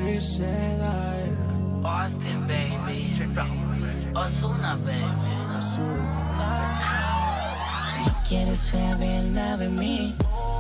dice, Austin, baby. Ozuna, baby. No quieres saber nada de mí.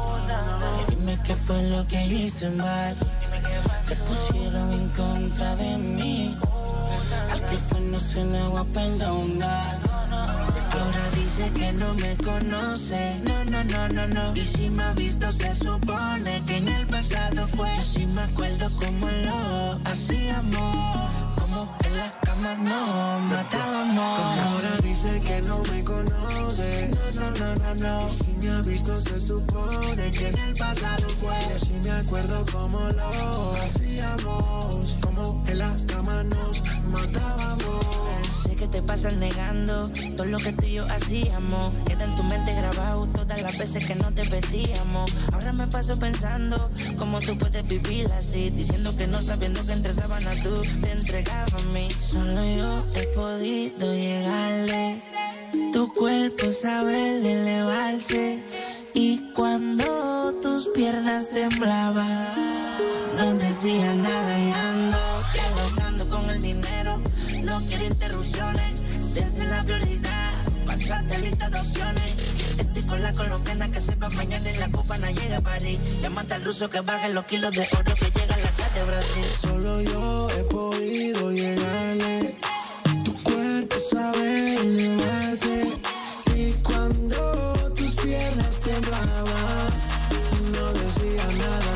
Dime qué fue lo que yo hice mal. Te pusieron en contra de mí. Al que fue no se le va a perdonar. Ahora dice que no me conoce. No. Y si me ha visto se supone que en el pasado fue. Yo sí me acuerdo cómo lo hacíamos. Como en la cama no matábamos. Ahora dice que no me conoce. No. Y si me ha visto se supone que en el pasado fue. Yo sí me acuerdo cómo lo hacíamos. Como en la cama nos matábamos. Sé que te pasas negando todo lo que tú y yo hacíamos. Queda en tu mente grabado todas las veces que no te vestíamos. Ahora me paso pensando cómo tú puedes vivir así, diciendo que no, sabiendo que entre sábanas tú te entregabas a mí. Solo yo he podido llegarle. Tu cuerpo sabe elevarse. Y cuando tus piernas temblaban, no decía nada y ando dialogando con el dinero. No quiero interrupciones, desde la prioridad, pasaste lista de opciones. Estoy con la colombiana que sepa mañana en la copa no llega a París. Llámate al ruso que baje los kilos de oro que llega a la casa de Brasil. Solo yo he podido llegarle. Tu cuerpo sabe elevarse. Y cuando tus piernas temblaban, no decía nada,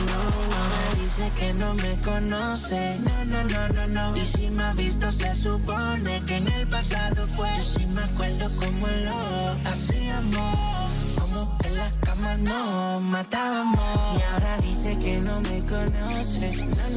no. Dice que no me conoce. No. Y si me ha visto se supone que en el pasado fue. Yo sí me acuerdo cómo lo hacíamos. Como en la cama nos matábamos. Y ahora dice que no me conoce.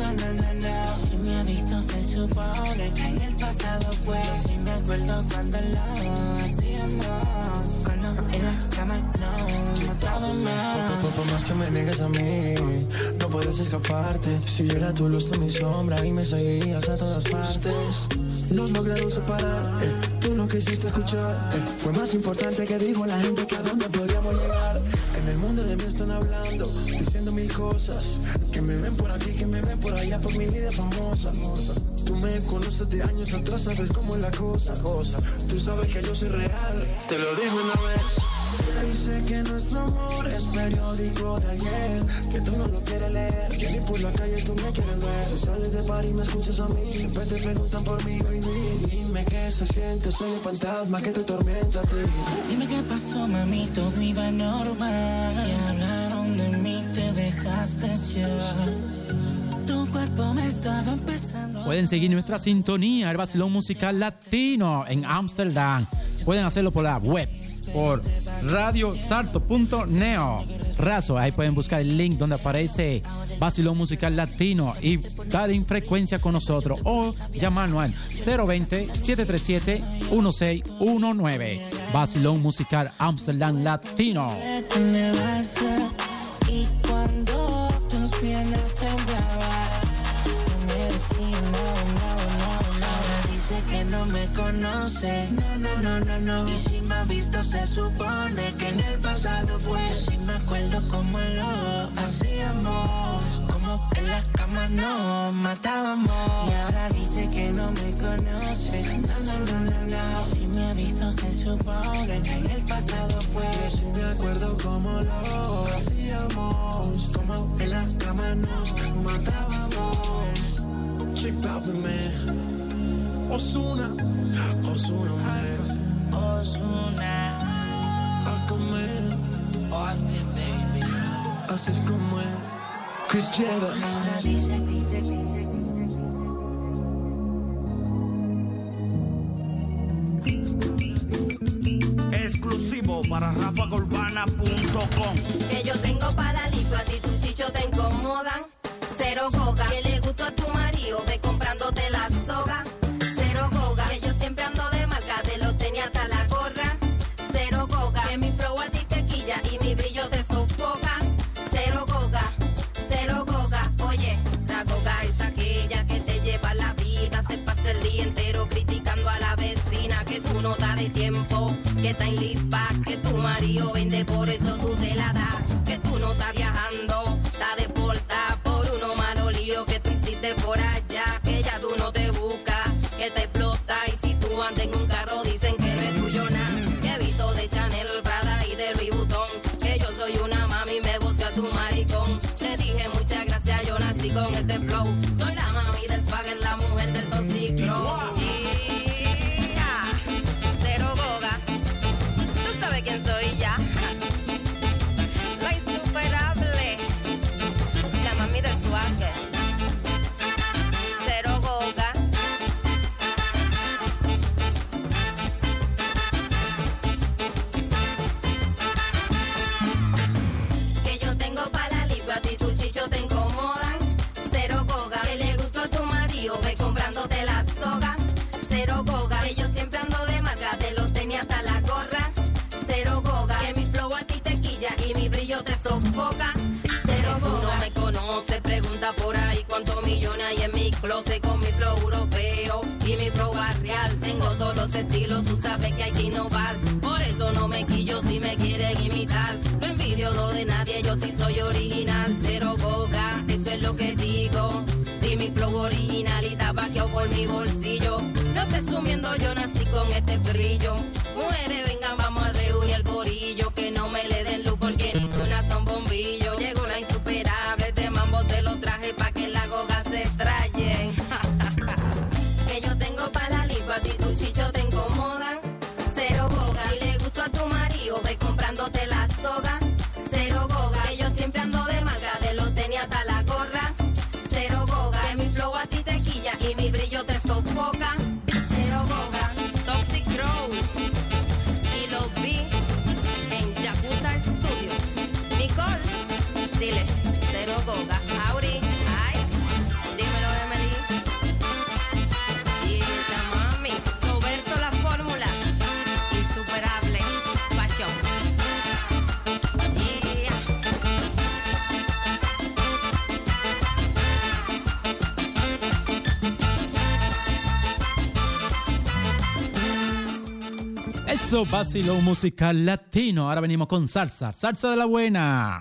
No. Si me ha visto se supone que en el pasado fue. Yo sí me acuerdo cuando lo hacíamos. Cuando en la cama nos matábamos. Por más que me niegues a mí, no puedes escaparte. Si yo era tu luz, tú mi sombra y me seguirías a todas partes. Nos lograron separar, tú no quisiste escuchar. Fue más importante que dijo la gente que a dónde podríamos llegar. En el mundo de mí están hablando, diciendo mil cosas. Que me ven por aquí, que me ven por allá, por mi vida famosa. Tú me conoces de años atrás, sabes cómo es la cosa. Tú sabes que yo soy real, te lo digo una vez. Dice que nuestro amor es periódico de ayer, que tú no lo quieres leer, que ni por la calle tú me quieres ver. Si sales de bar y me escuchas a mí, siempre te preguntan por mí, baby. Dime qué se siente, soy un fantasma que te tormenta a ti. Dime qué pasó, mami, todo iba normal. Que hablaron de mí, te dejaste llevar. Tu cuerpo me estaba empezando. Pueden seguir nuestra sintonía, el Vacilón Musical Latino en Ámsterdam. Pueden hacerlo por la web, por radiosarto.neo. Razo, ahí pueden buscar el link donde aparece Vacilón Musical Latino y dar en frecuencia con nosotros o llamarnos al 020-737-1619. Vacilón Musical Ámsterdam Latino. Y cuando tus piernas temblaban, no me decía nada. Dice que no me conoce. No. Y si me ha visto se supone que en el pasado fue. Yo sí me acuerdo cómo lo hacíamos. Como en la cama nos matábamos. Y ahora dice que no me conoce. No. Si me ha visto se supone que en el pasado fue. Yo sí me acuerdo cómo lo hacíamos. Como en la cama nos matábamos. Check out me man. Ozuna, man. Ozuna, Aquaman, Austin, baby. así es como es. Chris Jeder. ahora dice. Exclusivo para rafagaurbana.com. Que yo tengo para la lipo, a ti tu chicho te incomodan. Cero coca, que le gustó a tu marido, ve comprándote la soga. Cero coca, que yo siempre ando de marca, de los tenis hasta la gorra. Cero coca, que mi flow a ti te quilla y mi brillo te sofoca. Cero coca, oye, la coca es aquella que te lleva la vida. Se pasa el día entero criticando a la vecina, que tú no das de tiempo, que está en lipa, que tu marido vende, por eso tú te la das. Que tú no estás viajando, estás deportada por uno malo lío que tú hiciste vete por allá, que ya tú no te buscas, que te explota. Y si tú andas en un carro dicen que no es tuyo nada. Que he visto de Chanel, Prada y de Louis Vuitton, que yo soy una mami, me voceo a tu maricón. Le dije muchas gracias, yo nací con este flow. Soy la mami del swagger, la mujer del Toxic Crow. Cero Goga, tú sabes quién soy ya. La insuperable, la mami del swagger. Cero Goga. Que yo tengo pa' la libre, a ti tu chicho te incomodan. Cero Goga, que le gustó a tu marido, ve comprándote la soga. Cero Goga, que yo siempre ando de marca, te los tenía hasta la gorra. Cero Goga, que mi flow a ti te quilla y mi brillo te sofoca. Cero Goga, no me conoce, pregunta por ahí cuántos millones hay en mi closet con mi flow europeo y mi flow barrial. Tengo todos los estilos, tú sabes que hay que innovar. Por eso no me quillo si me quieren imitar. No envidio lo de nadie, yo sí soy original. Cero Goga, eso es lo que digo. Si mi flow original y tabaqueo por mi bolsillo. No presumiendo, yo nací con este brillo. Mujeres, vengan, vamos a reunir el corillo. Que no me le den luz porque ni una son bombillo. Llegó la insuperable, de mambo te lo traje pa' que la Goga se extraye. Que yo tengo pa' la lipa, a ti tu chicho te incomodan. Cero Goga, si le gustó a tu marido, ve comprándote la soga. Cero Goga, que yo siempre ando de malga, de los tenía hasta la gorra. Cero Goga, que mi flow a ti te quilla y mi brillo te sofoca. Cero Goga, Toxic Crow. Y los vi en Yakuza Studio. Nicole, dile, Cero Goga. Auri, ay, dímelo Emily. Y esta mami, Roberto la fórmula. Insuperable, pasión. Yeah. Eso, vacilón musical latino. Ahora venimos con salsa, salsa de la buena.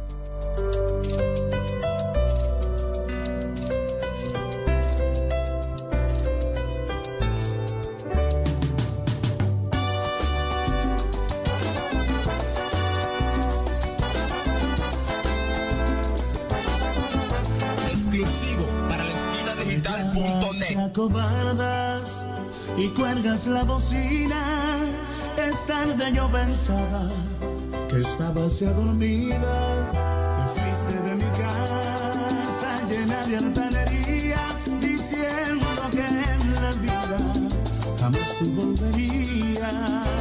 Exclusivo para la esquinadigital.net. Te acobardas y cuelgas la bocina. Es tarde, yo pensaba que estabas ya dormida. Te fuiste de mi casa llena de altanería, diciendo que en la vida jamás tú volverías.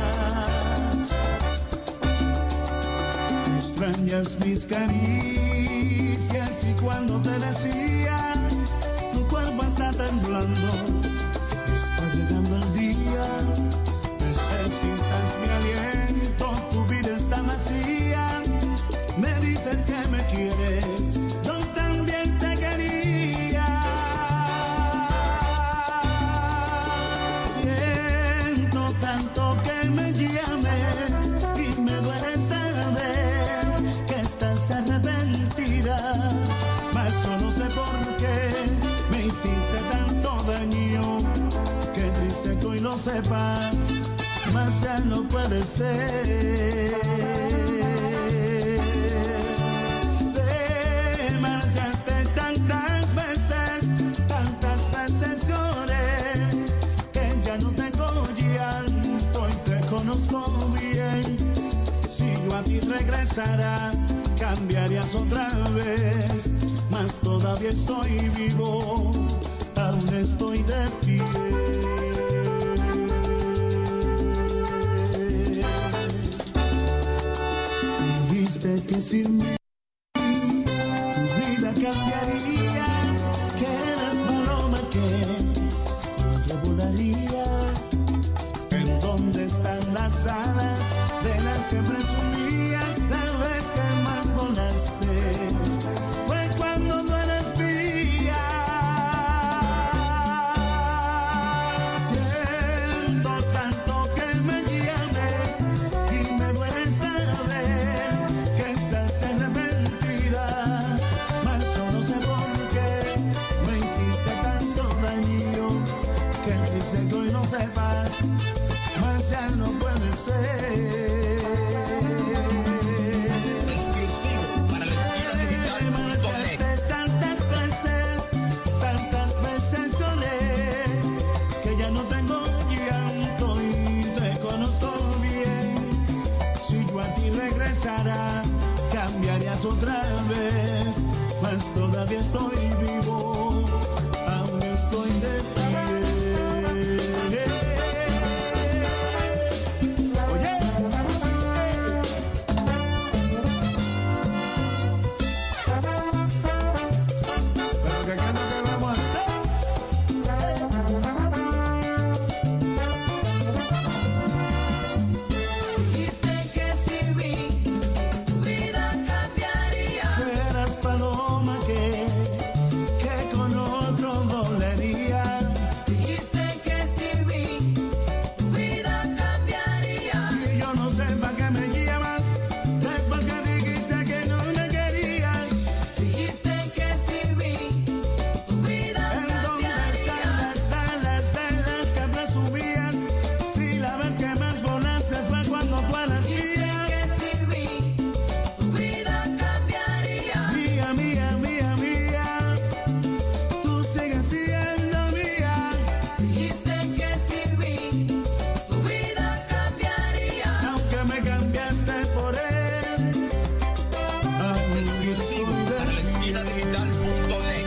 Extrañas mis caricias y cuando te decía tu cuerpo está temblando, está llegando el día. Necesitas mi aliento, tu vida está vacía. Me dices que me quieres, yo también te quería. Siento tanto que me llames y me duele saber que estás arrepentida. Mas yo no sé por qué me hiciste tanto daño. Qué triste que hoy lo sepas, mas ya no puede ser. Te marchaste tantas veces lloré, que ya no tengo llanto y te conozco bien. Si yo a ti regresara, cambiarías otra vez, mas todavía estoy vivo, aún estoy de pie. Que sin mí tu vida cambiaría, que eres paloma que yo volaría. ¿En dónde están las alas de las que presumías? La vez que más volaste fue cuando no eres mía. Siento tanto que me llames y me duele saber que estás en Exclusivo para la esquinadigital.net. Tantas veces lloré, que ya no tengo llanto y te conozco bien. Si yo a ti regresara, cambiarías otra vez, pues todavía estoy vivo, aún estoy de pie. Oye, pero ¿qué es lo que vamos a hacer? Dijiste que sin mí tu vida cambiaría. Eras paloma que con otro dolería. Dijiste que sin mí tu vida cambiaría. Y yo no sé para qué me llevas, después que dijiste que no me querías. Dijiste que sin mí tu vida ¿En dónde están cambiaría. las alas de las que presumías? Si la vez que más volaste fue cuando tú eras Dijiste mía. que sin mí tu vida cambiaría. Mía, mía, mía, mía, tú sigues siendo mía. Dijiste que sin mí tu vida cambiaría. Aunque me cambiaste por él, aún Exclusivo para la esquinadigital.net.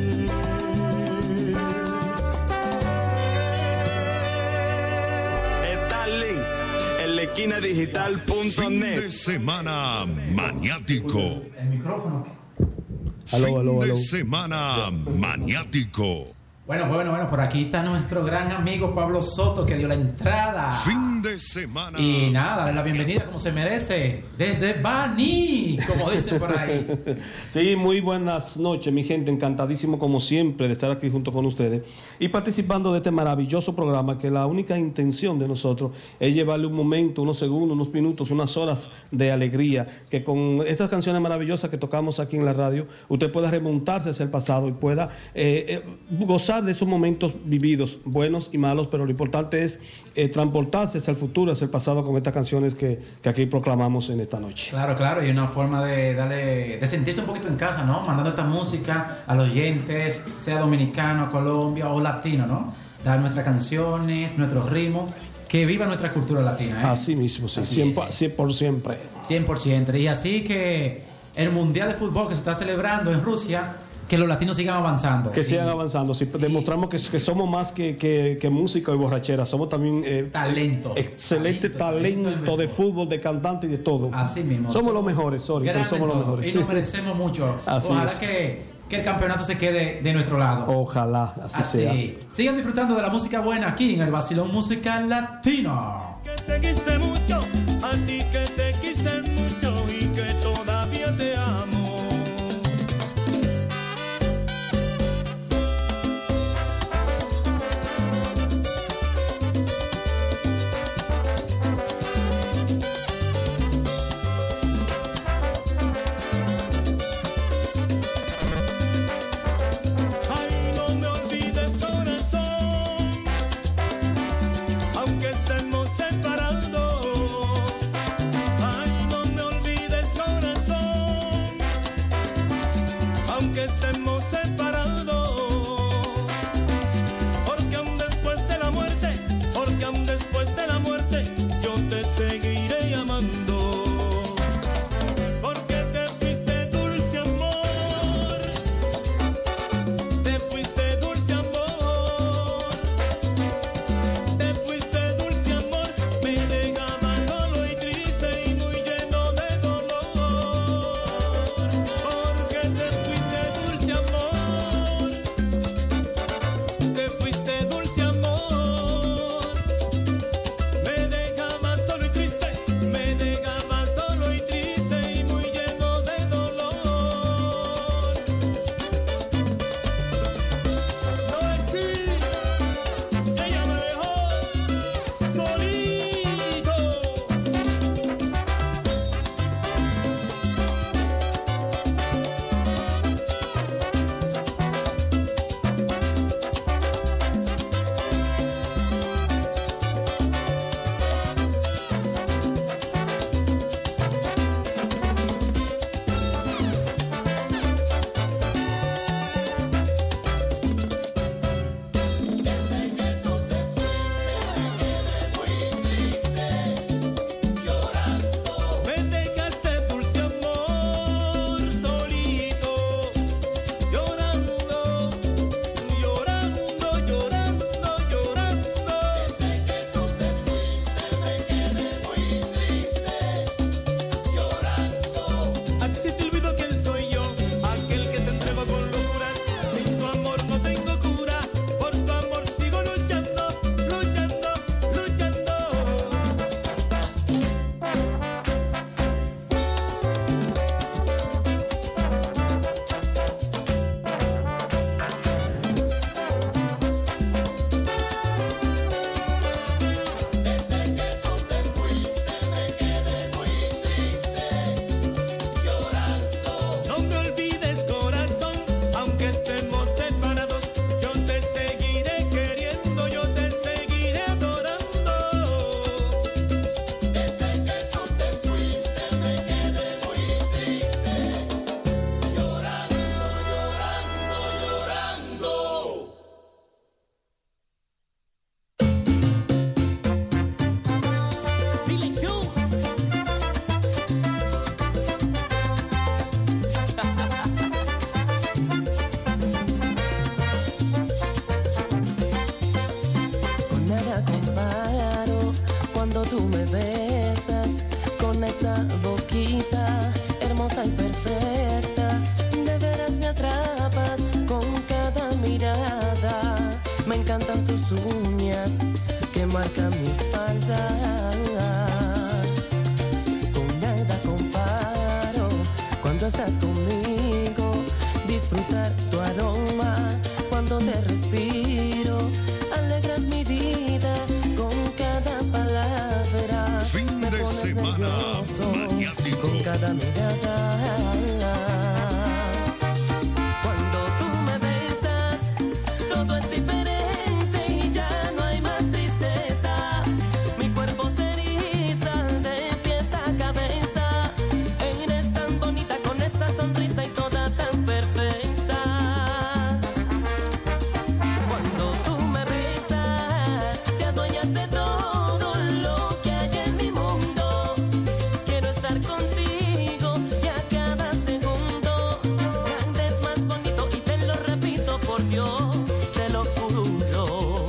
Starlink en la esquina Fin de digital.net. semana maniático. El micrófono. Fin de semana maniático. Bueno, por aquí está nuestro gran amigo Pablo Soto, que dio la entrada. Fin de semana. Y nada, darle la bienvenida como se merece, desde Bani, como dicen por ahí. Sí, muy buenas noches, mi gente. Encantadísimo, como siempre, de estar aquí junto con ustedes y participando de este maravilloso programa, que la única intención de nosotros es llevarle un momento, unos segundos, unos minutos, unas horas de alegría, que con estas canciones maravillosas que tocamos aquí en la radio, usted pueda remontarse hacia el pasado y pueda gozar de esos momentos vividos, buenos y malos, pero lo importante es transportarse hacia el futuro, hacia el pasado, con estas canciones que aquí proclamamos en esta noche. Claro, y una forma de sentirse un poquito en casa, ¿no? Mandando esta música a los oyentes, sea dominicano, Colombia o latino, ¿no? Dar nuestras canciones, nuestros ritmos, que viva nuestra cultura latina, ¿eh? Así mismo, sí, Así 100 es. por siempre. 100%. Y así que el Mundial de Fútbol que se está celebrando en Rusia, que los latinos sigan avanzando. Que sigan avanzando, sí, demostramos que somos más que música y borrachera, somos también talento. Excelente Talento del talento de béisbol. fútbol, de cantante y de todo. Así mismo. Somos los mejores, sorry, pero Grandes somos los todos, mejores. y nos merecemos mucho. Así Ojalá es. que el campeonato se quede de nuestro lado. Ojalá, así sea. Sigan disfrutando de la música buena aquí en el Vacilón Musical Latino. Que te quise mucho, a ti que te quise mucho y que todavía te amo. Ay, no me olvides, corazón, aunque estemos separados. Ay, no tú me besas con esa boquita hermosa y perfecta, de veras me atrapas con cada mirada. Me encantan tus uñas que marcan mi espalda. Con nada comparo cuando estás conmigo, disfrutar tu aroma cuando te respiro. Alegras mi vida con cada palabra. Fin me de pones semana nervioso maniático. con cada mirada. Cuando tú me besas, todo es diferente y ya no hay más tristeza. Mi cuerpo se eriza de pies a cabeza. Eres tan bonita con esa sonrisa y toda tan perfecta. Cuando tú me besas, te adueñas de todo lo que hay en mi mundo. Quiero estar contigo y a cada segundo. Andes más bonito y te lo repito, por Dios, te lo juro.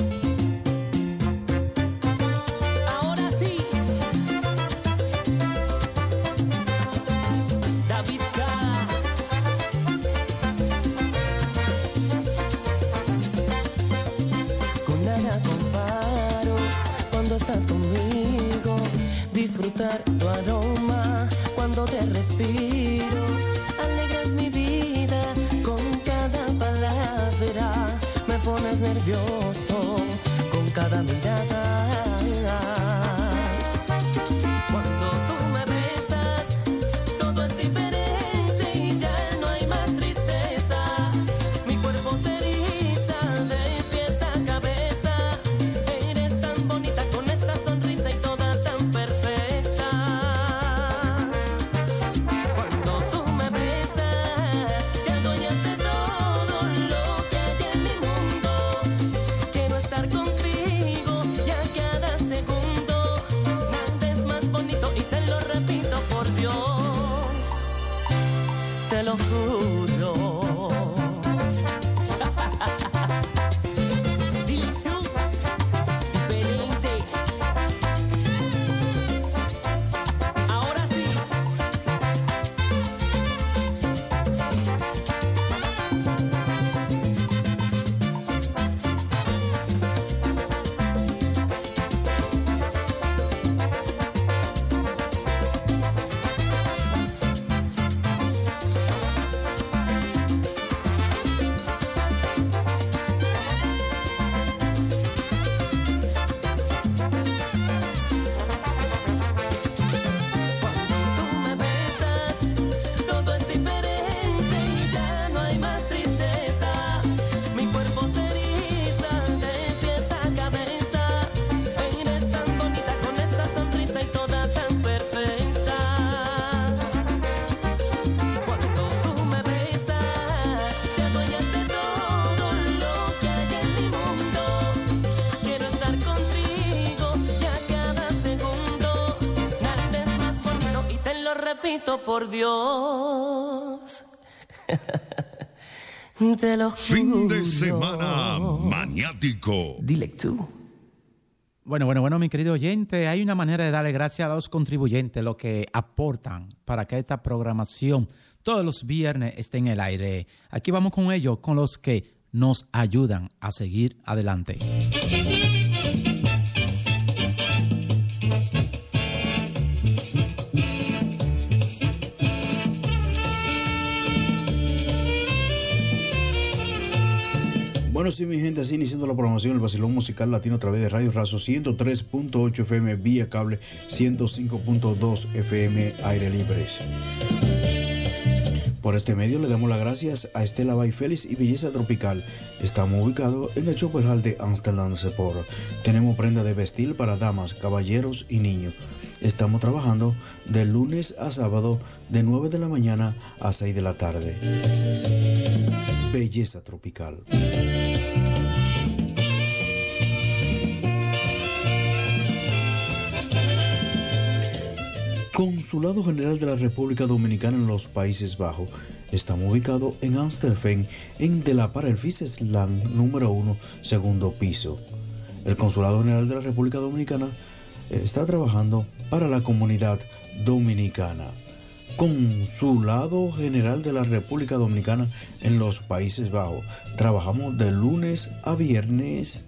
Ahora sí, David K. Con nada comparo cuando estás conmigo, disfrutar tu aroma cuando te respiro. Alegras mi vida con cada palabra, me pones nervioso con cada mirada. Cuando tú me besas, todo es diferente y ya no hay más tristeza. Mi cuerpo se eriza de pies a cabeza. Eres tan bonita con esa sonrisa y toda tan perfecta. Cuando tú me besas, te adueñas de todo lo que hay en mi mundo. Quiero estar contigo y a cada segundo. Andes más bonito y te lo repito, por Dios, te lo juro. Dile tú, diferente. Ahora sí. Tú me besas, todo es diferente y ya no hay más tristeza. Mi cuerpo se eriza de pies a cabeza. Eres tan bonita con esa sonrisa y toda tan perfecta. Cuando tú me besas, te adueñas de todo lo que hay en mi mundo. Quiero estar contigo y a cada segundo. Andes más bonito y te lo repito, por Dios. Te lo juro. Fin de semana maniático. Dile tú. Bueno, mi querido oyente, hay una manera de darle gracias a los contribuyentes, lo que aportan para que esta programación todos los viernes esté en el aire. Aquí vamos con ellos, con los que nos ayudan a seguir adelante. Bueno, sí, mi gente, así iniciando la programación del Vacilón Musical Latino a través de Radio Razo 103.8 FM vía cable, 105.2 FM aire libres. Por este medio le damos las gracias a Estela Bay Félix y Belleza Tropical. Estamos ubicados en el Chopper Hall de Amsterdam Sepor. Tenemos prenda de vestir para damas, caballeros y niños. Estamos trabajando de lunes a sábado de 9 de la mañana a 6 de la tarde. Belleza Tropical. Consulado General de la República Dominicana en los Países Bajos. Estamos ubicados en Amstelveen, en De la Parelviesland número 1, segundo piso. El Consulado General de la República Dominicana está trabajando para la comunidad dominicana. Consulado General de la República Dominicana en los Países Bajos. Trabajamos de lunes a viernes.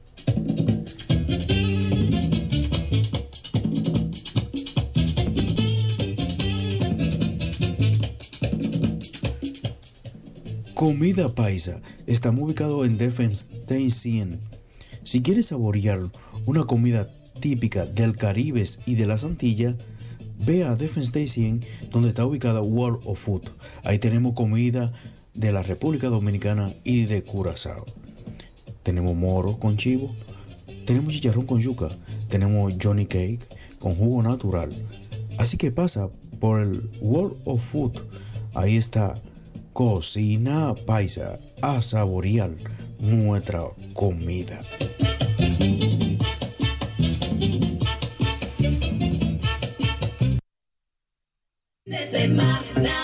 Comida paisa. Estamos ubicados en Defense Station. Si quieres saborear una comida típica del Caribe y de las Antillas, ve a Defense Station, donde está ubicada World of Food. Ahí tenemos comida de la República Dominicana y de Curazao. Tenemos moro con chivo, tenemos chicharrón con yuca, tenemos Johnny Cake con jugo natural. Así que pasa por el World of Food. Ahí está Cocina Paisa, a saborear nuestra comida. De semana,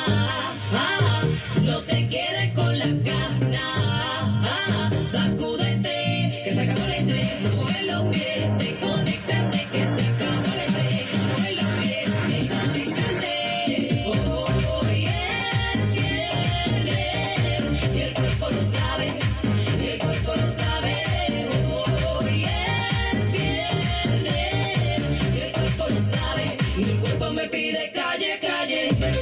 no te quedes con la gana, sacúdete, que se acabó el estrés, mueve los pies, desconéctate, que se acabó el estrés, mueve los pies, desconéctate. Hoy es viernes, y el cuerpo lo sabe, y el cuerpo lo sabe. Hoy es viernes, y el cuerpo lo sabe, y el cuerpo me pide calle, calle.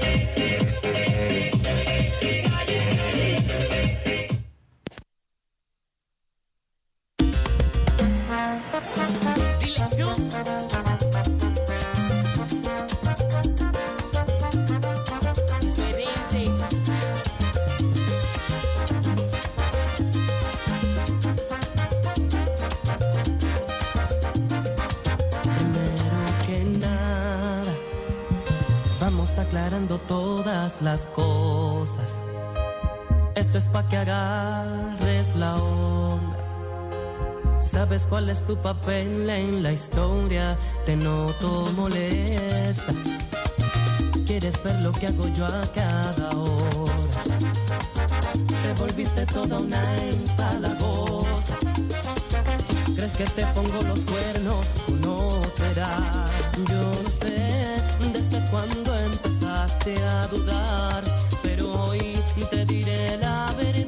Aclarando todas las cosas. Esto es pa' que agarres la onda. ¿Sabes cuál es tu papel en la historia? Te noto molesta. Quieres ver lo que hago yo a cada hora. Te volviste toda una empalagosa. ¿Crees que te pongo los cuernos? Tú no verás. Yo no sé desde cuándo empezaste a dudar, pero hoy te diré la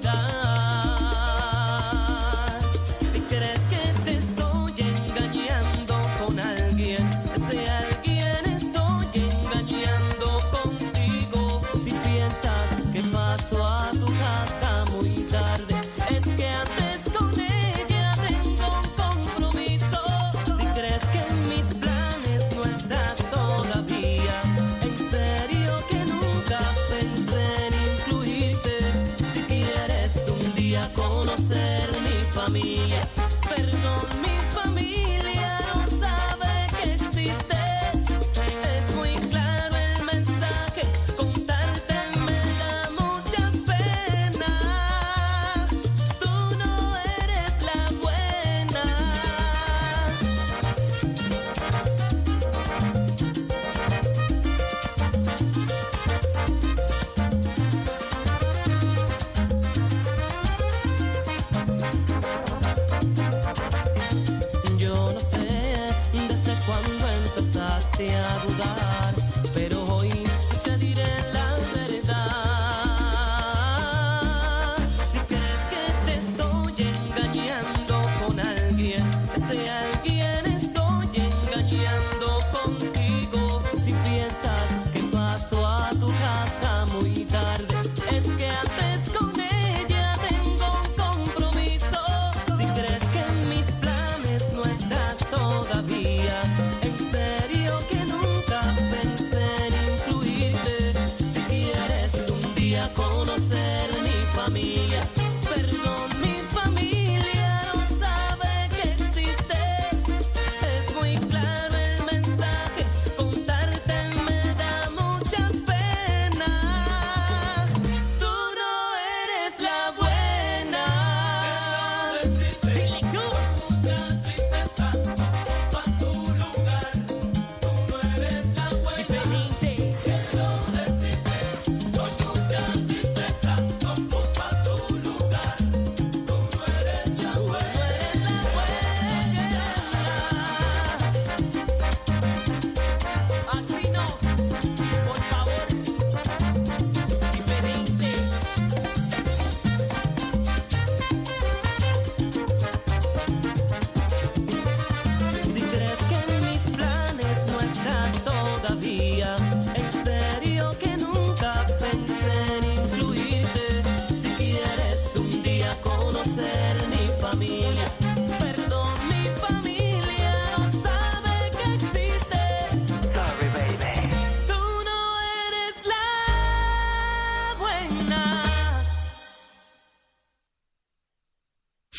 verdad. Si crees que te estoy engañando con alguien, ese alguien estoy engañando contigo. Si piensas que paso a tu casa muy tarde, es que antes con ella tengo un compromiso. Si crees que en mis planes no estás todavía, en serio que nunca pensé en incluirte. Si quieres un día conocer mi familia, perdón, mi familia no sabe que existes. Es muy claro el mensaje, contarte me da mucha pena. Tú no eres la buena.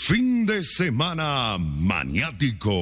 Fin de semana maniático.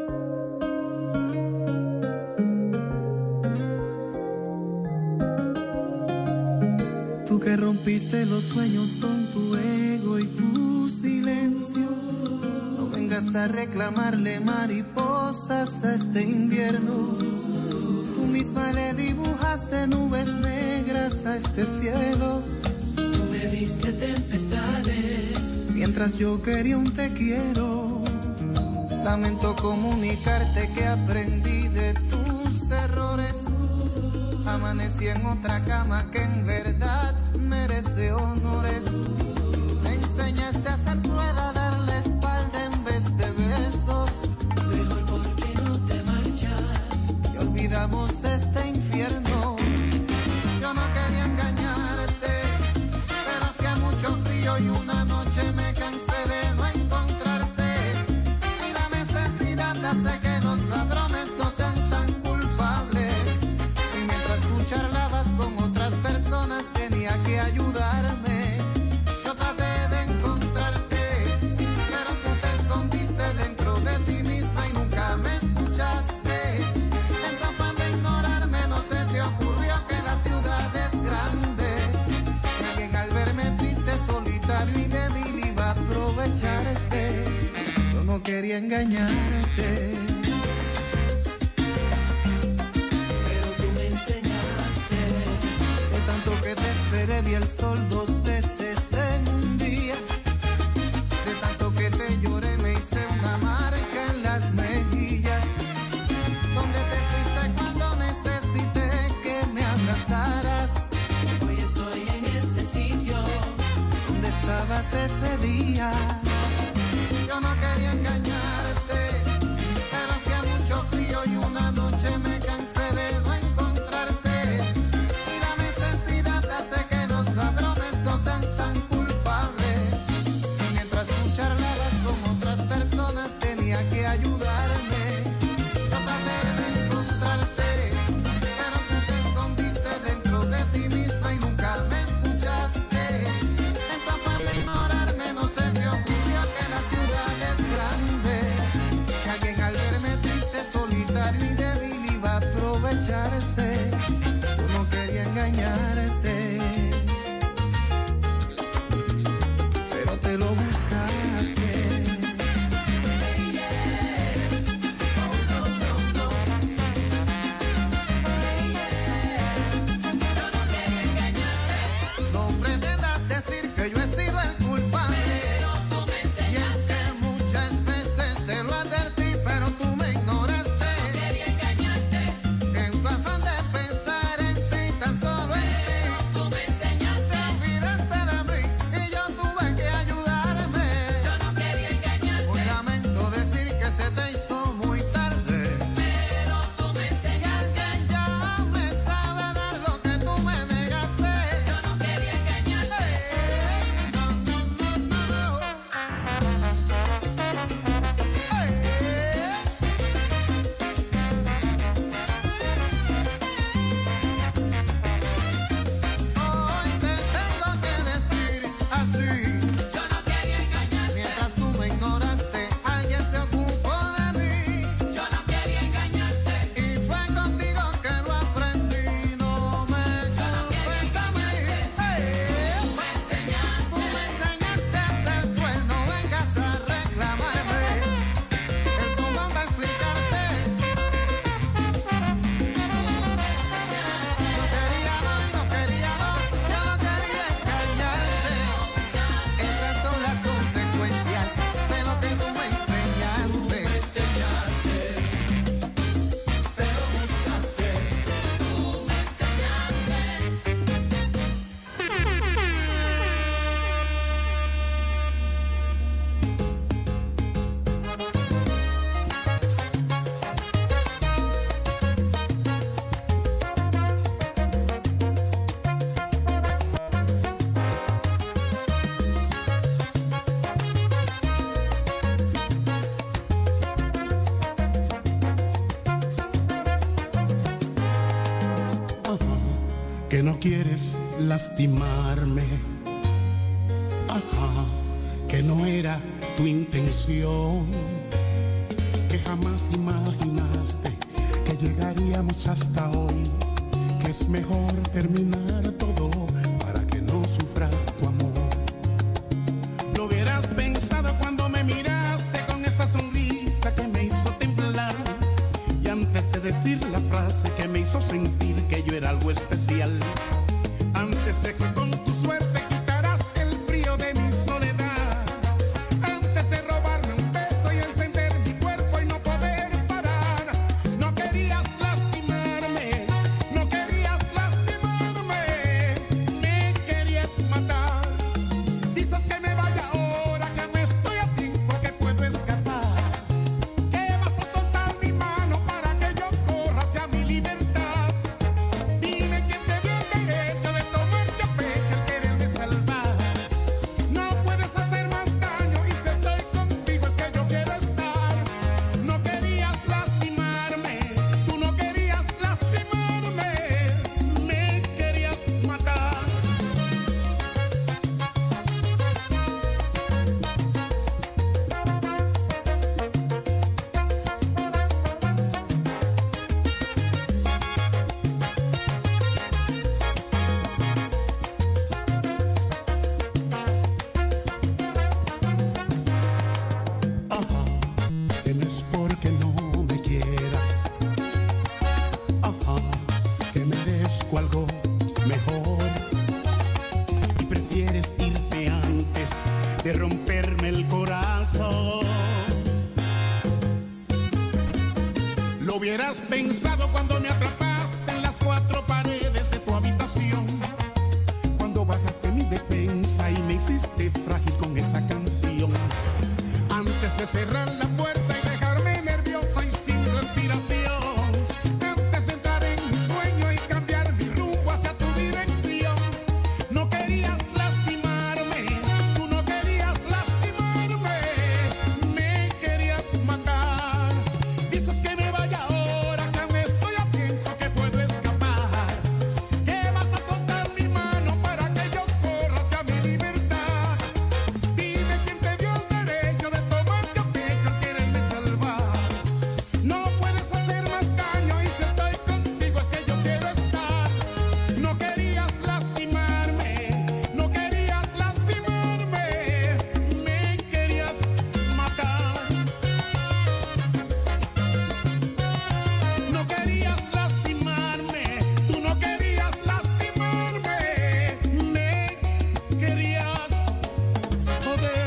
Tú que rompiste los sueños con tu ego y tu silencio, no vengas a reclamarle mariposas a este invierno. Tú misma le dibujaste nubes negras a este cielo. Tú me diste tempestades mientras yo quería un te quiero. Lamento comunicarte que aprendí de tus errores. Amanecí en otra cama que en verdad merece honores. Me enseñaste a hacer prueba, a dar la espalda en vez de besos. Mejor porque no te marchas y olvidamos este infierno. Yo no quería engañarte, pero hacía mucho frío y una noche me cansé de no encontrarte. Y la necesidad hace que los ladrones no sean tan culpables. Y mientras tú charlabas con otras personas tenía que ayudarme. Yo traté de encontrarte, pero tú te escondiste dentro de ti misma y nunca me escuchaste. En tu afán de ignorarme no se te ocurrió que la ciudad es grande. Y alguien al verme triste, solitario y débil iba a aprovecharse. Yo no quería engañarte, pero tú me enseñaste. De tanto que te esperé vi el sol 2 veces en un día. De tanto que te lloré me hice una marca en las mejillas. Donde te fuiste cuando necesité que me abrazaras. Hoy estoy en ese sitio donde estabas ese día. Yo no quería engañarte, pero hacía mucho frío y una noche me cansé de no encontrarte. Y la necesidad hace que los ladrones no sean tan culpables. Y mientras tú charlabas con otras personas tenía que ayudarme. Yo traté de encontrarte, pero tú te escondiste dentro de ti misma y nunca me escuchaste. En tu afán de ignorarme no se te ocurrió que la ciudad es grande. Que alguien al verme triste, solitario y débil iba a aprovecharse. Yo no quería engañarte, pero te lo buscaste. No pretendas decir que yo he sido el culpable. Y es que muchas veces te lo advertí, pero tú me ignoraste. En tu afán de pensar en ti, tan solo en ti, te olvidaste de mí y yo tuve que ayudarme. Hoy lamento decir que se te hizo muy tarde, pero tú me enseñaste. Ya me sabe dar lo que tú me negaste. Yo no quería engañarte. No, no, no, no. Hoy te tengo que decir así. Yo no quería engañarte. Mientras tú me ignoraste, alguien se ocupó de mí. Yo no quería engañarte. Y fue contigo que lo aprendí. No me culpes a mí. Tú me enseñaste a ser cruel. No vengas a reclamarme. El cómo va a explicarte. No quería no y no quería no. Yo no quería engañarte. Esas son las consecuencias de lo que tú me enseñaste. Pero buscaste. Tú me Que no quieres lastimarme, ajá, que no era tu intención, que jamás imaginaste que llegaríamos hasta hoy, que es mejor terminar todo para que no sufra tu amor. Lo hubieras pensado cuando me miraste con esa sonrisa que me hizo temblar, y antes de decir la frase que me hizo sentir que yo era algo especial, antes de que con tu suerte quitaras el frío de mi soledad, antes de robarme un beso y encender mi cuerpo y no poder parar, no querías lastimarme, no querías lastimarme, me querías matar. Dices que me vaya ahora, que no estoy a tiempo, que puedo escapar, que vas a soltar mi mano para que yo corra hacia mi libertad. Dime quién te dio el derecho de tomarte a pecho el quererme salvar. No puedes hacer más daño y si estoy contigo es que yo quiero estar. No querías lastimarme, tú no querías lastimarme, me querías matar. Ajá, que no es porque no me quieras. Ajá, que merezco algo mejor y prefieres irte antes de romperme el corazón. Lo hubieras pensado cuando me atrapaste en las cuatro paredes de tu habitación, cuando bajaste mi defensa y me hiciste frágil con esa canción. Antes de cerrar la puerta y dejarme nerviosa y sin respiración, antes de entrar en mi sueño y cambiar mi rumbo hacia tu dirección, no querías lastimarme, tú no querías lastimarme, me querías matar. Dices que me vaya ahora, que aún estoy a tiempo, que puedo escapar, que vas a soltar mi mano para que yo corra hacia mi libertad. Dime quién te dio el derecho de tomarte a pecho al quererme salvar. No puedes hacer más daño y si estoy contigo es que yo quiero estar. No querías lastimarme, no querías lastimarme, me querías matar. No querías lastimarme, tú no querías lastimarme, me querías joder.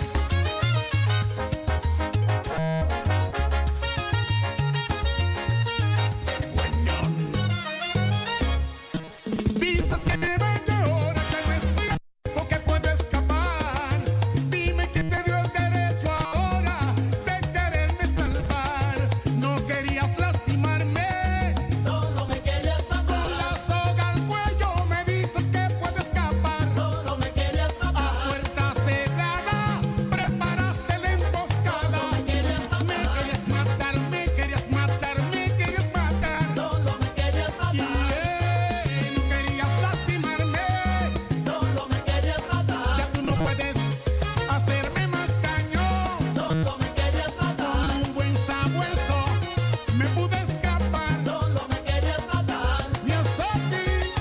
Dices que me vaya ahora, que no estoy a tiempo, que puedo escapar. Dime quién te dio el derecho ahora de quererme salvar. No querías lastimarme, solo me querías matar. Con la soga al cuello me dices que puedo escapar, solo me querías matar. A puerta cerrada preparaste la emboscada, me querías matar, me querías matar, me querías matar, solo me querías matar. No querías lastimarme, solo me querías matar. Ya tú no puedes hacerme más daño, solo me querías matar. Un buen sabueso me pude escapar, solo me querías matar. Mi azote,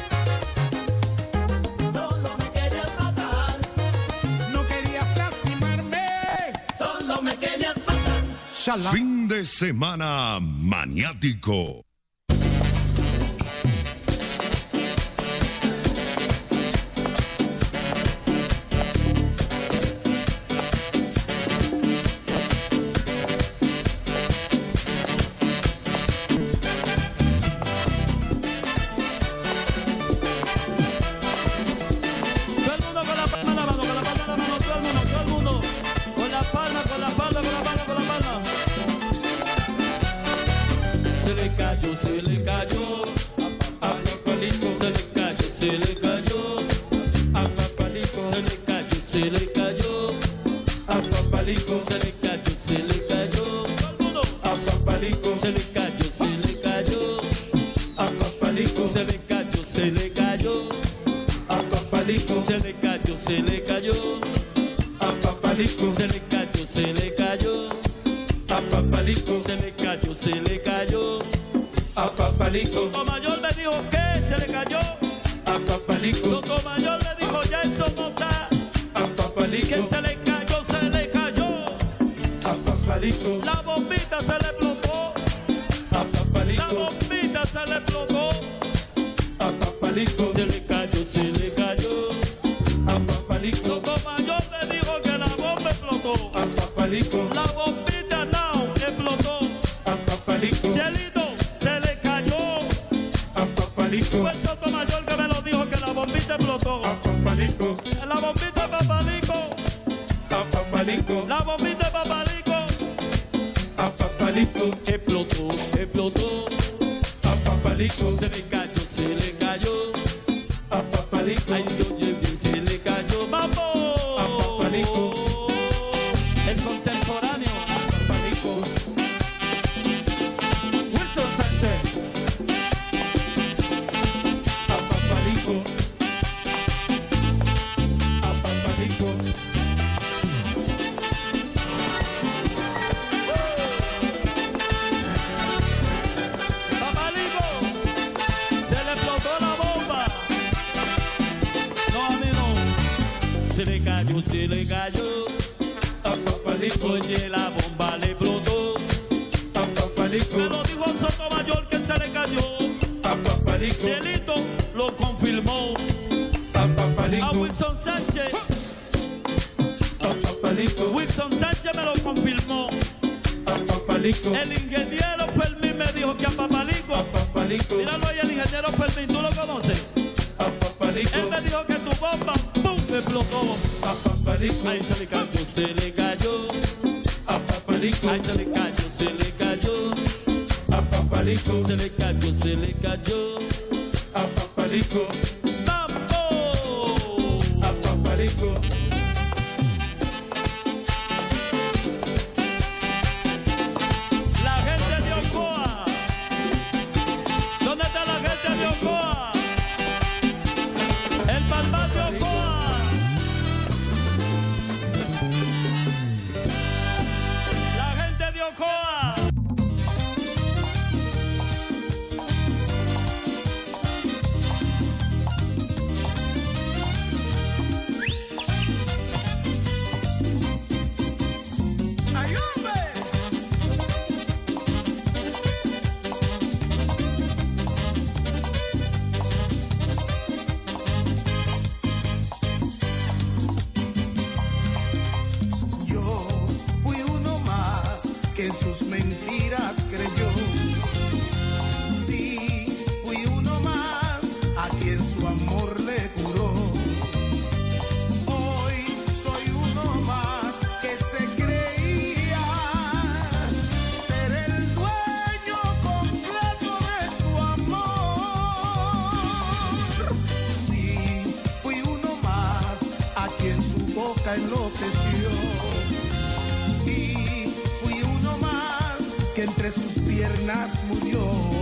solo me querías matar. No querías lastimarme, solo me querías matar. Fin de semana maniático. Todo el mundo con la palma en la mano, con la palma en la mano, todo el mundo, con la palma, con la palma, con la palma, con la palma. Se le cayó, a Papalico, se le cayó, a Papalico, se le cayó, a Papalico, se le cayó, a Papalico, se le cayó, a Papalico, se le cayó, a Papalico, se le cayó, a Papalico, se le cayó. se le cayó. A Papalico se le cayó, se le cayó. A Papalico. Sotomayor me dijo que se le cayó. A Papalico. Sotomayor le dijo ya eso no está. A Papalico. Que se le cayó, se le cayó. A Papalico. La bombita se le explotó. A Papalico. La bombita se le explotó. A Papalico. Se le cayó, se le cayó. A Papalico. Sotomayor me dijo que la bomba explotó. A Papalico. La bombita now explotó. A Papalico. Cielito se le cayó. A Papalico. Fue el Sotomayor que me lo dijo que la bombita explotó. A Papalico. La bombita de Papalico. A Papalico. La bombita de Papalico. A Papalico. Explotó, explotó. A Papalico. Se le cayó, se le cayó. A Papalico. Ay, yo llegué, se le cayó. ¡Vamos! A Papalico. El contemporáneo. A Papalico. Wilson Sánchez. A Papalico. A Papalico. Papalico. Se le explotó la bomba. No, a mí no. Se le cayó, se le cayó. A Papalico. Oye, la bomba le explotó. A Papalico. Me lo dijo el Sotomayor que se le cayó. A Papalico. Cielito lo confirmó. A Papalico. A Wilson Sánchez. A Papalico. Wilson Sánchez me lo confirmó. A Papalico. El ingeniero Fermín me dijo que a Papalico. A Papalico. Míralo ahí, el ingeniero Fermín, ¿tú lo conoces? A Papalico. Él me dijo que tu bomba, ¡pum!, explotó. A Papalico. Ahí se le cayó, se le cayó. A Papalico. Ahí se le cayó, se le cayó. A Papalico. Se le cayó, se le cayó. A Papalico. ¡Vamos! A Papalico. La gente de Ocoa. ¿Dónde está la gente de Ocoa? El Palmar de Ocoa. La gente de Ocoa. Yo fui uno más que en sus mentiras creyó. Sí, fui uno más a quien su amor le curó. Hoy soy uno más que se creía ser el dueño completo de su amor. Sí, fui uno más a quien su boca enloqueció. Y fui uno más que entre sus piernas murió.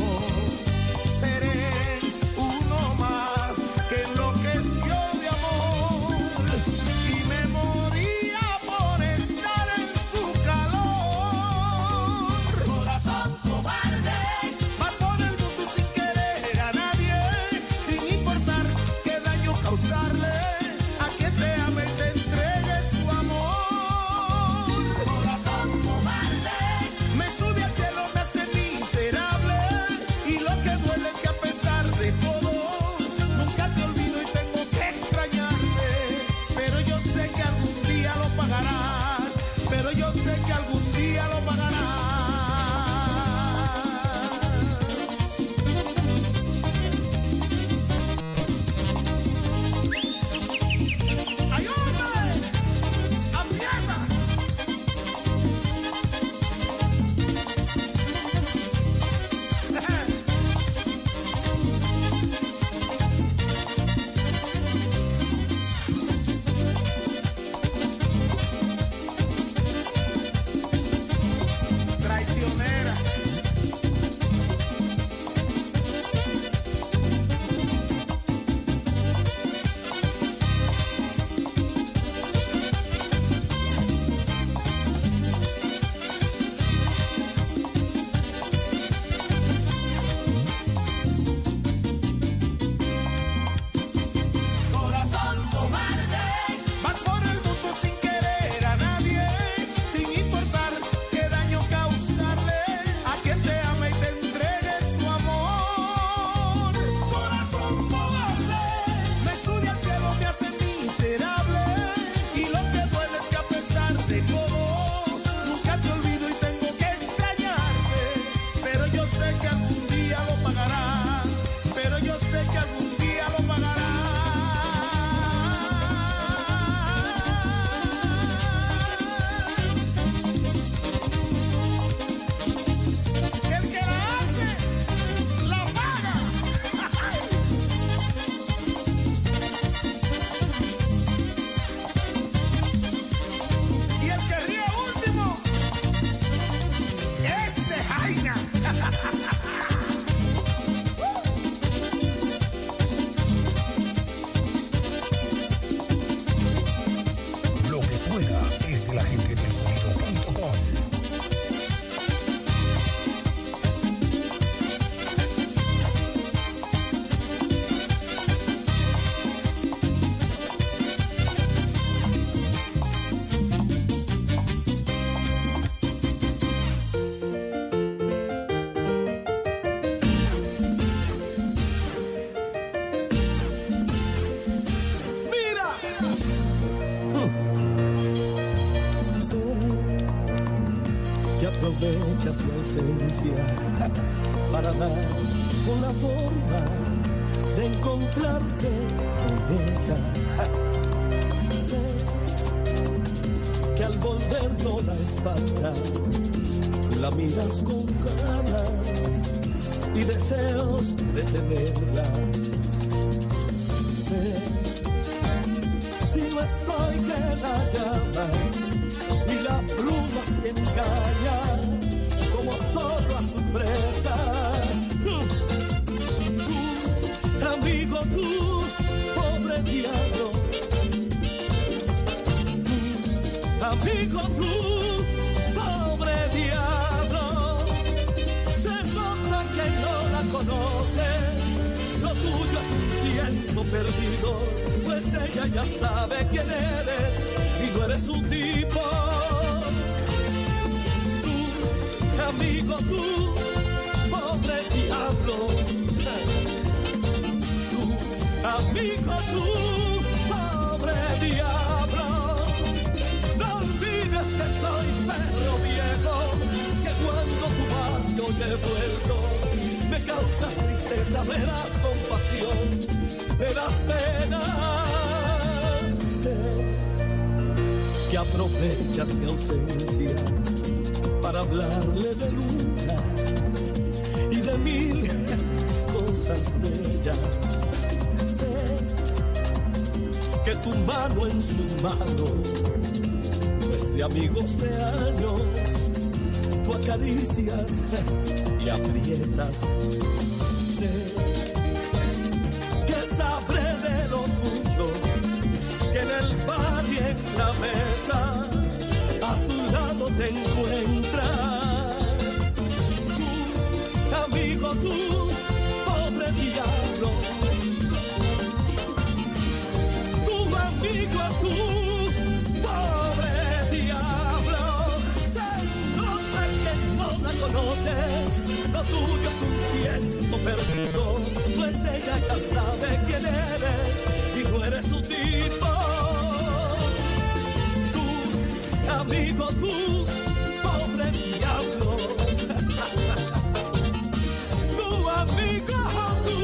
Seré uno más que enloqueció de amor y me moría por estar en su calor. Corazón cobarde, vas por el mundo sin querer a nadie, sin importar qué daño causarle a quien te ama y te entregue su amor. Corazón cobarde, me sube al cielo, me hace miserable, y lo que duele es que a pesar de todo nunca te olvido y tengo que extrañarte. Pero yo sé que algún día lo pagarás, pero yo sé que algún día lo pagarás. ¡Ay, hombre! ¡A mierda! gente del sonido.com. Aprovechas mi ausencia para dar una forma de encontrarte con ella. Sé que al volvernos la espalda la miras con ganas y deseos de tenerla. Sé si no estoy que la llamas y la pluma se engaña como solo a su presa. Tú, amigo, tú, pobre diablo. Tú, amigo, tú, pobre diablo. Se nota que no la conoces, lo tuyo es un tiempo perdido, pues ella ya sabe quién eres y no eres un tipo. Amigo, tú, pobre diablo. Tú, amigo, tú, pobre diablo. No olvides que soy perro viejo, que cuando tú vas yo te vuelvo. Me causas tristeza, me das compasión, me das pena. Sé que aprovechas mi ausencia para hablarle de luna y de mil cosas bellas. Sé que tu mano en su mano, pues de amigos de años, tú acaricias y aprietas. Sé que sabré de lo tuyo, que en el bar y en la mesa a su lado te encuentras. Tú, amigo, tú, pobre diablo. Tu amigo, tú, pobre diablo. Se nota que no la conoces, lo tuyo es un tiempo perdido, pues ella ya sabe quién eres y no eres su tipo. Amigo, tú, pobre diablo. Tu amigo, tú,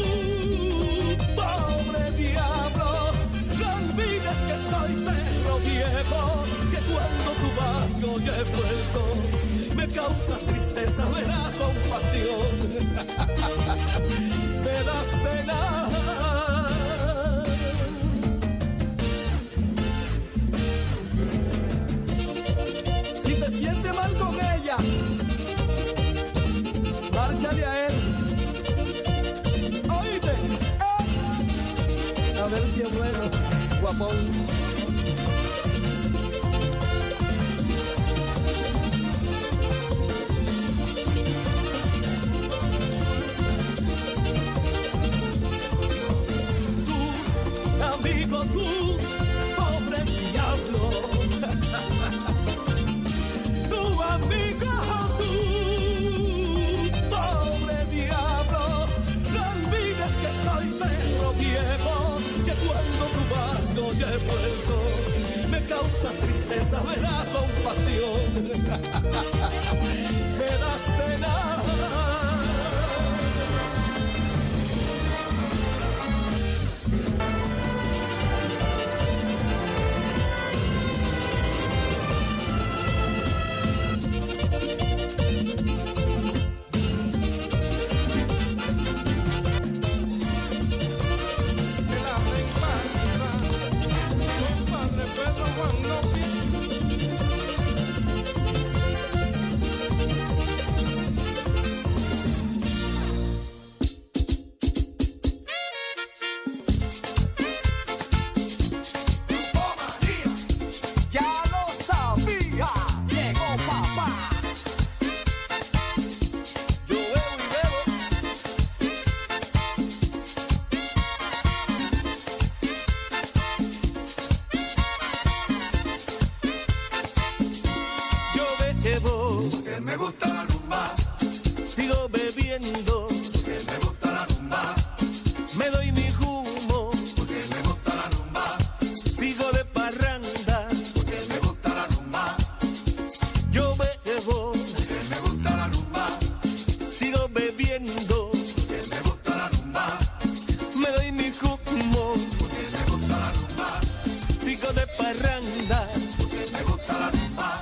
pobre diablo. No olvides que soy perro viejo, que cuando tú vas yo ya he vuelto. Me causas tristeza, me da compasión, me das pena. Siente mal con ella, márchale a él. Oíste, a ver si es bueno, guapón. Tú, amigo, tú, pobre diablo. Amigo, tú, pobre diablo. No olvides que soy perro viejo, que cuando tú vas yo ya he vuelto. Me causas tristeza, me da compasión, me das pena. me gusta la rumba. Sigo bebiendo porque me gusta la rumba. Me doy mi humo porque me gusta la rumba. Sigo de parranda porque me gusta la rumba. Yo bebo porque me gusta la rumba. Sigo bebiendo porque me gusta la rumba. Me doy mi humo porque me gusta la rumba. Sigo de parranda porque me gusta la rumba.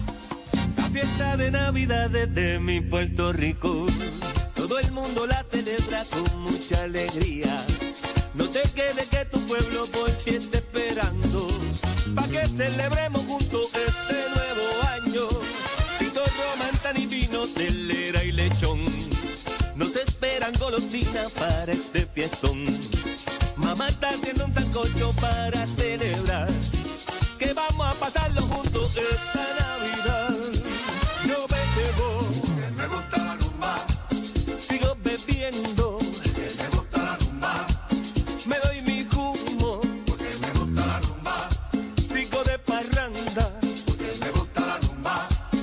La fiesta de Navidad desde mi Puerto Rico, todo el mundo la celebra con mucha alegría. No te quedes que tu pueblo por ti está esperando, pa' que celebremos juntos este nuevo año. Tito, román, y vino, telera y lechón, nos esperan golosinas para este fiestón. Mamá está haciendo un sancocho para celebrar, que vamos a pasarlo juntos esta Navidad. Yo bebo, que me gusta la rumba. Sigo bebiendo, porque me gusta la rumba. Me doy mi humo, porque me gusta la rumba. Sigo de parranda, porque me gusta la rumba.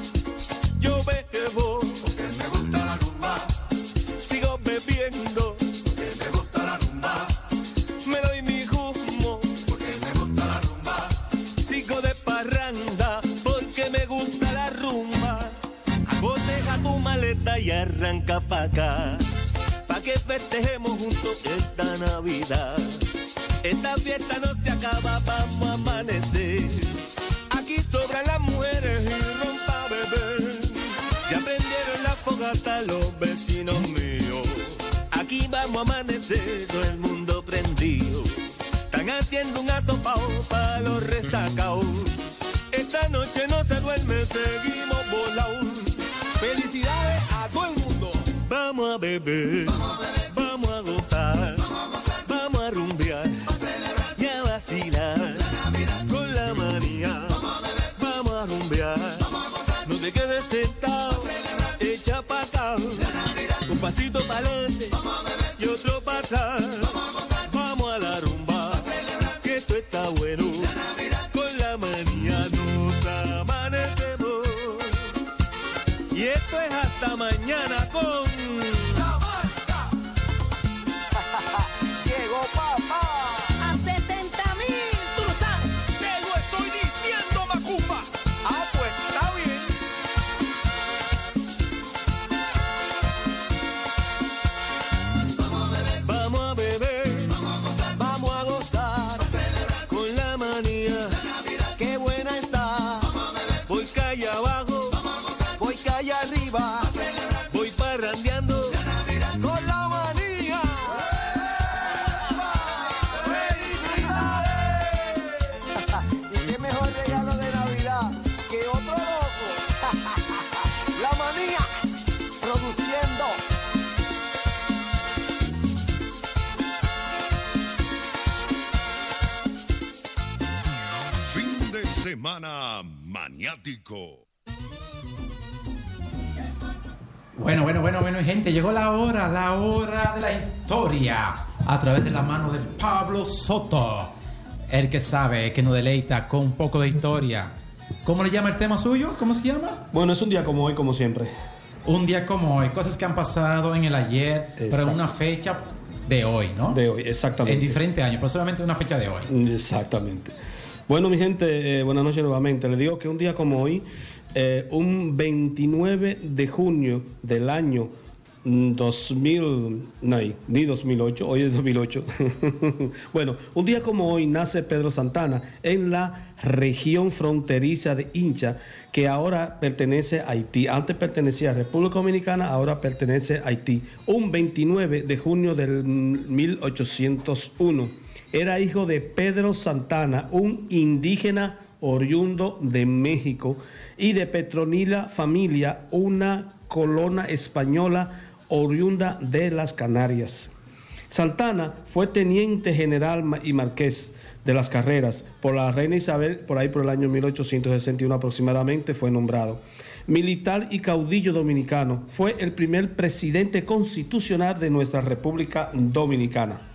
Yo bebo, porque me gusta la rumba. Sigo bebiendo, porque me gusta la rumba. Me doy mi humo, porque me gusta la rumba. Sigo de parranda, porque me gusta la rumba. Deja tu maleta y arranca pa' acá, pa' que festejemos juntos esta Navidad. Esta fiesta no se acaba, vamos a amanecer. Aquí sobran las mujeres y rompa a beber. Ya prendieron la fogata los vecinos míos. Aquí vamos a amanecer, todo el mundo prendido. Están haciendo un asopao pa' los resacaos. Esta noche no se duerme, seguimos volados. Felicidades a todo el mundo. Vamos a beber, vamos a gozar, vamos a rumbear y a vacilar con la manía. Vamos a rumbear, no te quedes sentado, echa pa' acá, un pasito para adelante y otro para atrás. Vamos a la rumba, que esto está bueno, con la manía nos amanecemos. Y esto es hasta mañana con La Marca. Llegó papá a 70.000. Tú lo sabes. Te lo estoy diciendo, Macupa. Ah, pues está bien. Vamos a beber, vamos a beber, vamos a gozar, con la manía. Qué buena está. Voy calle abajo, voy calle arriba, voy parrandeando con la manía. Y qué mejor regalo de Navidad que otro loco. La manía produciendo. Fin de semana maniático. Bueno, gente, llegó la hora de la historia a través de la mano de Pablo Soto, el que sabe, que nos deleita con un poco de historia. ¿Cómo le llama el tema suyo? ¿Cómo se llama? Bueno, es un día como hoy, como siempre. Un día como hoy, cosas que han pasado en el ayer, pero en una fecha de hoy, ¿no? De hoy, exactamente. En diferentes años, pero solamente una fecha de hoy. Exactamente. Bueno, mi gente, buenas noches nuevamente. Les digo que un día como hoy, un 29 de junio del año 2000, no, ni 2008, hoy es 2008. Bueno, un día como hoy nace Pedro Santana en la región fronteriza de Hincha, que ahora pertenece a Haití. Antes pertenecía a República Dominicana, ahora pertenece a Haití. Un 29 de junio del 1801. Era hijo de Pedro Santana, un indígena oriundo de México, y de Petronila Familia, una colona española oriunda de las Canarias. Santana fue teniente general y marqués de las Carreras por la reina Isabel, por ahí por el año 1861 aproximadamente fue nombrado. Militar y caudillo dominicano, fue el primer presidente constitucional de nuestra República Dominicana.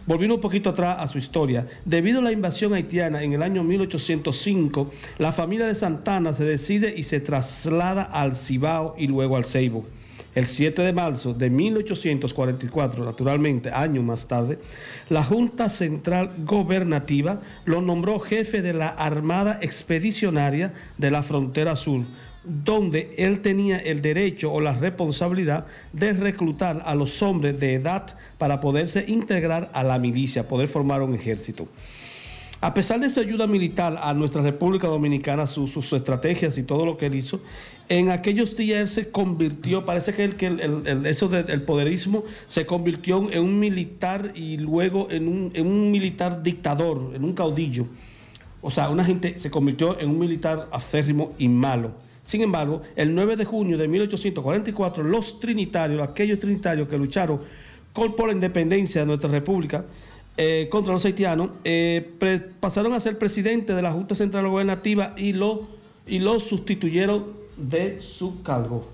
volviendo un poquito atrás a su historia, debido a la invasión haitiana en el año 1805, la familia de Santana se decide y se traslada al Cibao y luego al Ceibo. El 7 de marzo de 1844, naturalmente, años más tarde, la Junta Central Gobernativa lo nombró jefe de la Armada Expedicionaria de la Frontera Sur, donde él tenía el derecho o la responsabilidad de reclutar a los hombres de edad para poderse integrar a la milicia, poder formar un ejército. A pesar de su ayuda militar a nuestra República Dominicana, sus estrategias y todo lo que él hizo, en aquellos días él se convirtió, parece que eso del poderismo se convirtió en un militar y luego en un militar dictador, en un caudillo. O sea, una gente se convirtió en un militar acérrimo y malo. Sin embargo, el 9 de junio de 1844, los trinitarios, aquellos trinitarios que lucharon por la independencia de nuestra república, contra los haitianos, pasaron a ser presidente de la Junta Central Gobernativa y lo sustituyeron de su cargo.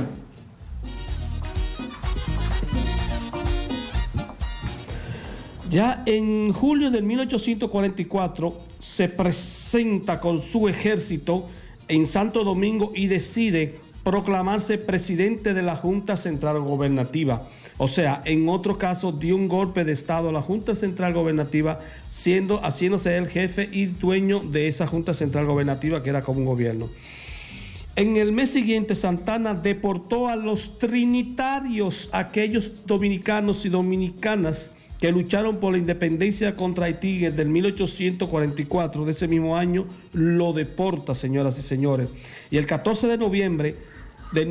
Ya en julio de 1844 se presenta con su ejército en Santo Domingo y decide proclamarse presidente de la Junta Central Gobernativa. O sea, en otro caso dio un golpe de Estado a la Junta Central Gobernativa, haciéndose el jefe y dueño de esa Junta Central Gobernativa que era como un gobierno. En el mes siguiente, Santana deportó a los trinitarios, aquellos dominicanos y dominicanas que lucharon por la independencia contra Haití desde el 1844, de ese mismo año, lo deporta, señoras y señores. Y el 14 de noviembre de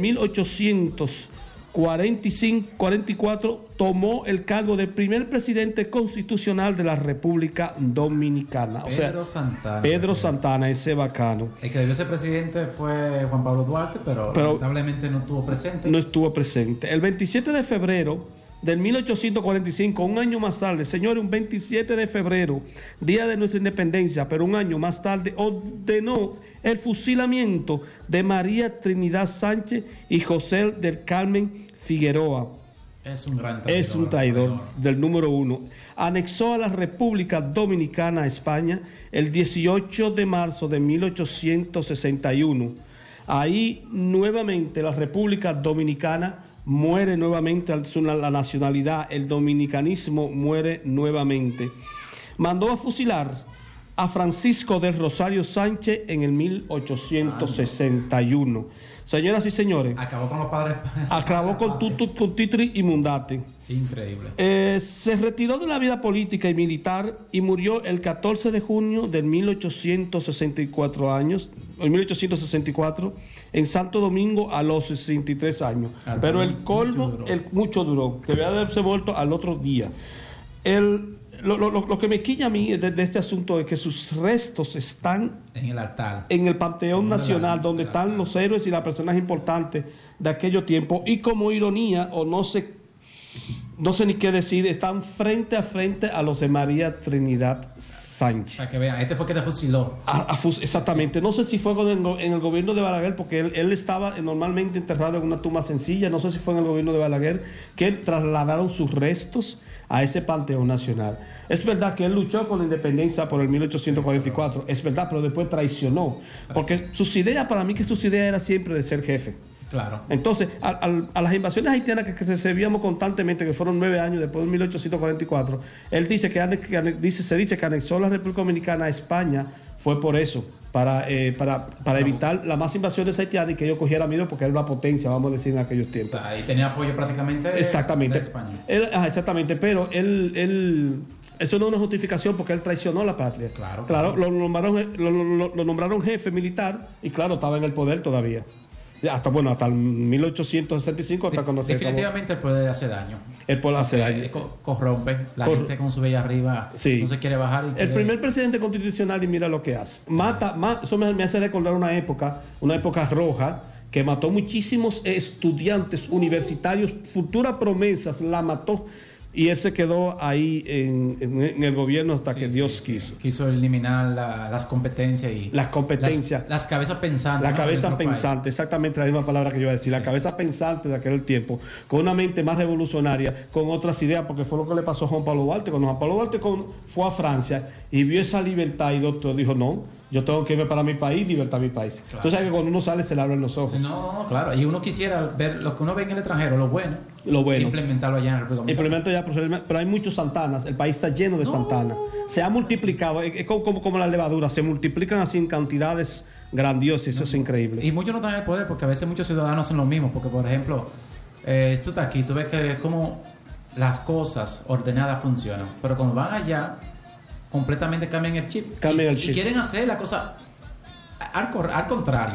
1844 tomó el cargo de primer presidente constitucional de la República Dominicana. Pedro Santana, ese bacano. El que debió ser presidente fue Juan Pablo Duarte, pero lamentablemente no estuvo presente. No estuvo presente. El 27 de febrero del 1845, un año más tarde, señores, un 27 de febrero, día de nuestra independencia, pero un año más tarde, ordenó el fusilamiento de María Trinidad Sánchez y José del Carmen Figueroa. Es un gran traidor. Es un traidor del número uno. Anexó a la República Dominicana a España el 18 de marzo de 1861. Ahí nuevamente la República Dominicana muere nuevamente, la nacionalidad, el dominicanismo muere nuevamente. Mandó a fusilar a Francisco del Rosario Sánchez en el 1861. Señoras y señores, acabó con los padres. Acabó con Titri y Mundate. Increíble. Se retiró de la vida política y militar y murió el 14 de junio de 1864 en Santo Domingo a los 63 años. Pero el colmo, mucho duró, que debe haberse vuelto al otro día. Lo que me quilla a mí de este asunto es que sus restos están en el altar, en el Panteón Nacional, donde están los héroes y las personas importantes de aquellos tiempos, y como ironía, o no sé ni qué decir, están frente a frente a los de María Trinidad Sánchez. Para que vean, este fue que te fusiló. Exactamente. No sé si fue en el gobierno de Balaguer, porque él estaba normalmente enterrado en una tumba sencilla. No sé si fue en el gobierno de Balaguer que trasladaron sus restos a ese Panteón Nacional. Es verdad que él luchó con la independencia por el 1844, es verdad, pero después traicionó. Porque sus ideas, para mí que sus ideas era siempre de ser jefe. Claro. Entonces, a las invasiones haitianas que recibíamos constantemente, que fueron 9 años después de 1844, él dice se dice que anexó la República Dominicana a España, fue por eso, para evitar las más invasiones haitianas y que ellos cogieran miedo, porque era una potencia, vamos a decir, en aquellos tiempos. O sea, y tenía apoyo prácticamente de España. Exactamente, pero él eso no es una justificación, porque él traicionó la patria. Claro, lo nombraron jefe militar y claro, estaba en el poder todavía. Hasta el 1865, hasta cuando definitivamente el poder hace daño. El poder hace daño. Corrompe. La gente con su bella arriba no se quiere bajar. El primer presidente constitucional, y mira lo que hace. Eso me hace recordar una época roja, que mató muchísimos estudiantes universitarios, futuras promesas, la mató. y él se quedó ahí en el gobierno hasta que Dios quiso. Quiso eliminar las competencias y las competencias, las cabezas pensantes. La ¿no? cabeza pensante, exactamente la misma palabra que yo iba a decir, la cabeza pensante de aquel tiempo, con una mente más revolucionaria, con otras ideas, porque fue lo que le pasó a Juan Pablo Duarte. Cuando Juan Pablo Duarte fue a Francia y vio esa libertad y doctor dijo, no, yo tengo que irme para mi país, libertar mi país. Claro. Entonces, que cuando uno sale se le abren los ojos. Sí, no, claro. Y uno quisiera ver lo que uno ve en el extranjero, lo bueno. Implementarlo allá en República Dominicana. Implementarlo allá, pero hay muchos Santanas. El país está lleno de Santanas. Se ha multiplicado, es como la levadura, se multiplican así en cantidades grandiosas. Eso es increíble. Y muchos no tienen el poder porque a veces muchos ciudadanos hacen lo mismo. Porque, por ejemplo, tú estás aquí, tú ves que como las cosas ordenadas funcionan. Pero cuando van allá, completamente cambian el chip. Y quieren hacer la cosa al contrario.